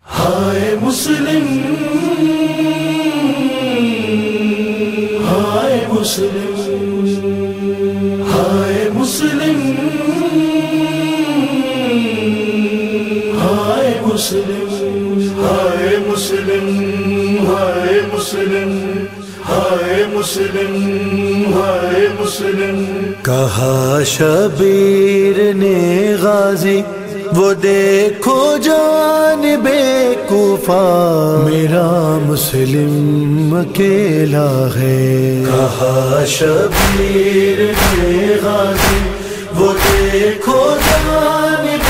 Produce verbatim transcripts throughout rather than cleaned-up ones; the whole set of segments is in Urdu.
ہائے مسلم، ہائے مسلم، ہائے مسلم، ہائے مسلم، ہائے مسلم، ہائے مسلم، ہائے مسلم، ہائے مسلم۔ کہا شبیر نے غازی وہ دیکھو جانب کوفہ، میرا مسلم اکیلا ہے۔ کہا شبیر نے غازی وہ دیکھو جانب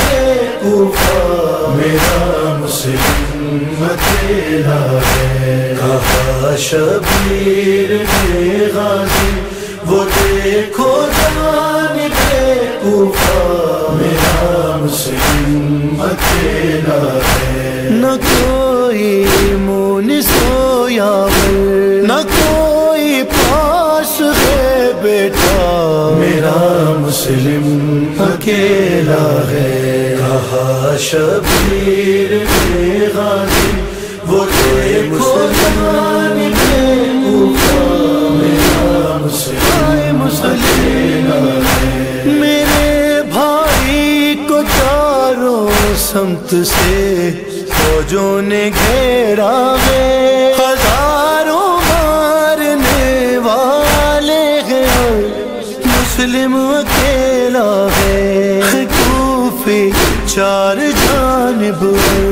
کوفہ، میرا مسلم اکیلا ہے۔ کہا شبیر نے غازی وہ دیکھو جانب کوفہ، میرا مسلم اکیلا ہے۔ نہ کوئی مونس ہو یاور، نہ کوئی پاس ہے بیٹا، میرا مسلم اکیلا ہے۔ کہا شبیر نے غازی وہ دیکھو جانب کوفہ، میرا مسلم اکیلا ہے۔ میرے بھائی کو چاروں سمت سے فوجوں نے گھیرا ہے، ہزاروں مارنے والے ہیں، مسلم اکیلا ہے۔ کوفی چار جانب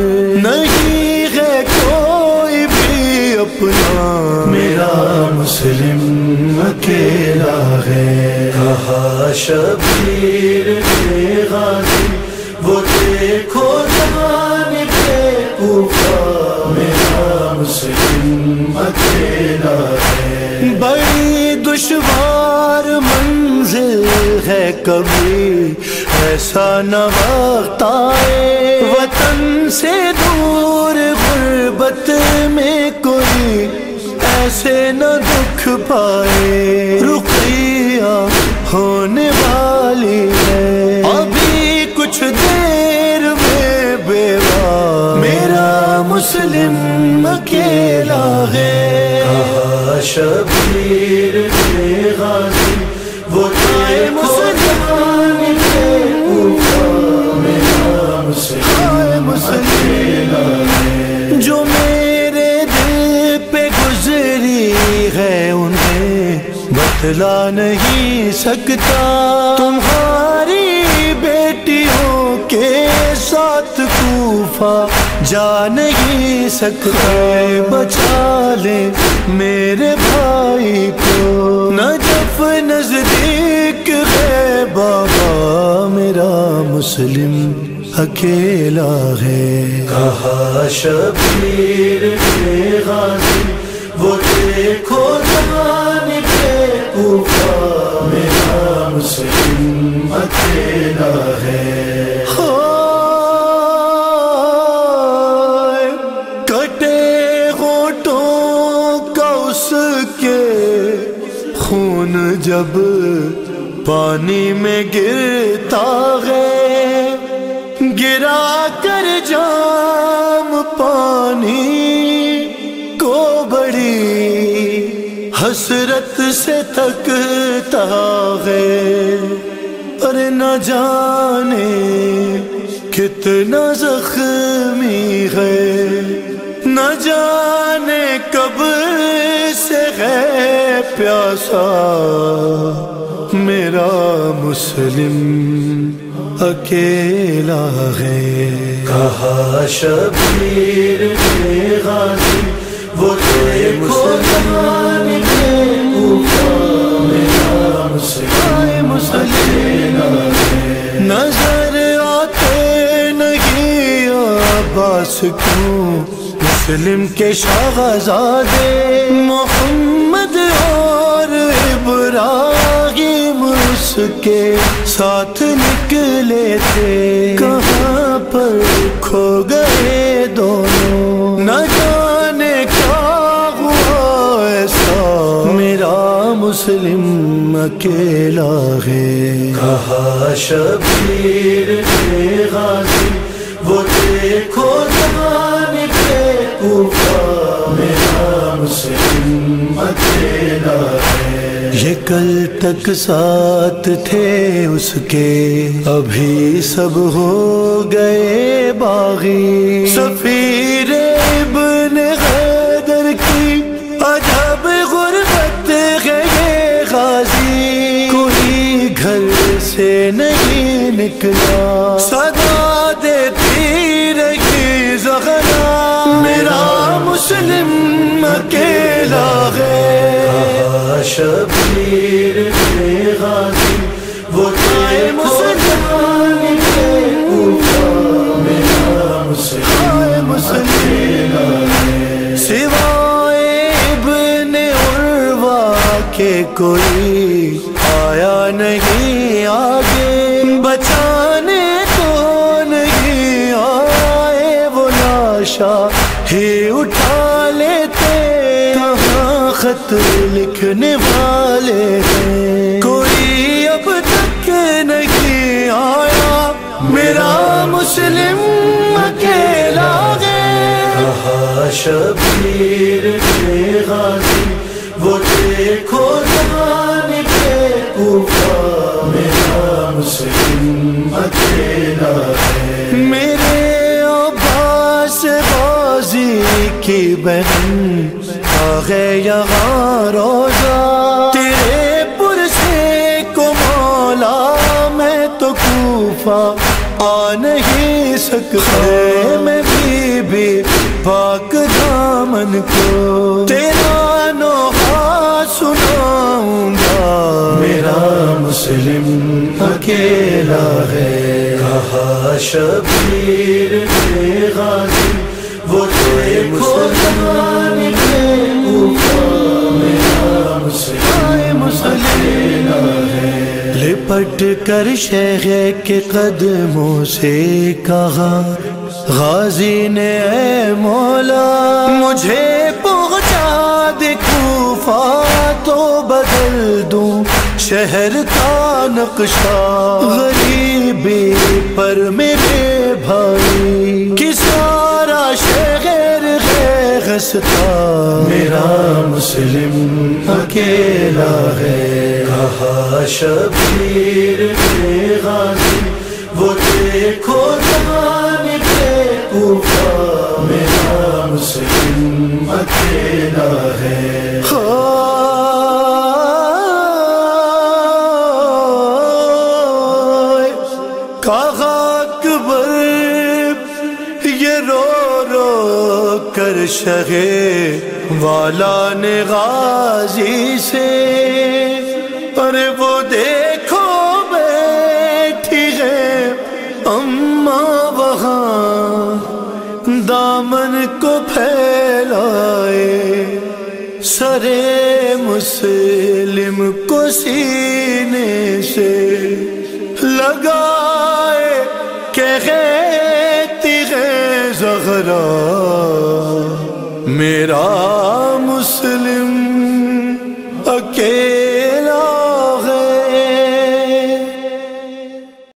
نہیں ہے کوئی بھی اپنا، میرا مسلم اکیلا ہے۔ کہا شبیر نے غازی وہ دیکھو جانب کوفہ، میرا مسلم اکیلا ہے۔ بڑی دشوار منزل ہے، کبھی ایسا نہ وقت آئے وطن سے دور، غربت میں کوئی ایسے نہ دکھ پائے۔ رقیہ ہونے والی ہے ابھی کچھ دیر میں بیوہ، میرا مسلم اکیلا ہے۔ کہا شبیر نے غازی وہ دیکھو جانب کوفہ، میرا مسلم اکیلا ہے۔ جو میرے دل پہ گزری ہے انہیں بتلا نہیں سکتا، تمہاری بیٹیوں کے ساتھ کوفہ جا نہیں سکتے۔ بچا لے میرے بھائی کو، نجف نزدیک ہے بابا، میرا مسلم اکیلا ہے۔ کہا شبیر نے غازی وہ دیکھو جانب کوفہ، میرا مسلم اکیلا ہے۔ کٹے ہونٹوں کا اس کے خون جب پانی میں گرتا ہے، گرا کر جام پانی کو بڑی حسرت سے تھکتا ہے، اور نہ جانے کتنا زخمی ہے، نہ جانے کب سے ہے پیاسا، میرا مسلم اکیلا ہے۔ کہا شبیر نے غازی وہ دیکھو جانب کوفہ، میرا مسلم اکیلا ہے۔ نظر آتے نہیں عباس کیوں مسلم کے شہزادے، محمد اور ابراہیم اس کے ساتھ نکلے تھے، کہاں پر کھو گئے دونوں، نہ جانے کیا ہوا ایسا، میرا مسلم اکیلا ہے۔ کہا شبیر نے غازی وہ دیکھو جان کے کوفہ میرا مسلم اکیلا ہے. یہ کل تک ساتھ تھے اس کے ابھی سب ہو گئے باغی. سفیر ابن حیدر کی عجب غربت ہے یہ غازی. کوئی گھر سے نہیں نکلا صدا دیتی رہی زغرا. میرا مسلم اکیلا ہے. کہا شبیر کے غازی وہ تھے مسلمان کے کوفہ میرا مسلم اکیلا ہے. سوائے ابن عروہ کے کوئی آیا نہیں آگے بچانے کو نہیں آئے. وہ لاشا ہی اٹھا لیتے کہاں خط لکھنے والے ہیں. کوئی اب تک نہیں آیا میرا مسلم اکیلا ہے. کہا شبیر کے غازی وہ دیکھو جان کے کوفہ میرا مسلم اکیلا ہے. میرے عباس غازی کی بہن آ گئے یہاں روزہ. تیرے پرسے کو مولا میں تو کوفہ آ نہیں سکتا. میں بی بی پاک دامن کو تیرا نوحہ سناؤں گا. میرا مسلم اکیلا ہے. کہا شبیر کے غازی وہ دیکھو جان کے کوفہ میرا مسلم اکیلا ہے. لپٹ کر شیخ کے قدموں سے کہا غازی نے اے مولا مجھے پہنچا دے کوفہ تو بدل دوں شہر کا نقشہ. غریبی پر میرے بھائی کی سارا شہر ہے غصتا. میرا مسلم اکیلا ہے. کہا شبیر کے غازی وہ دیکھو جان کے کوفہ میرا مسلم اکیلا ہے. کہا اکبر یہ رو رو کر شہے والا نے غازی سے. ارے وہ دیکھو بیٹھی ہے اماں وہاں دامن کو پھیلائے. سرے مسلم کو سینے سے لگائے کہتی ہے زغرا میرا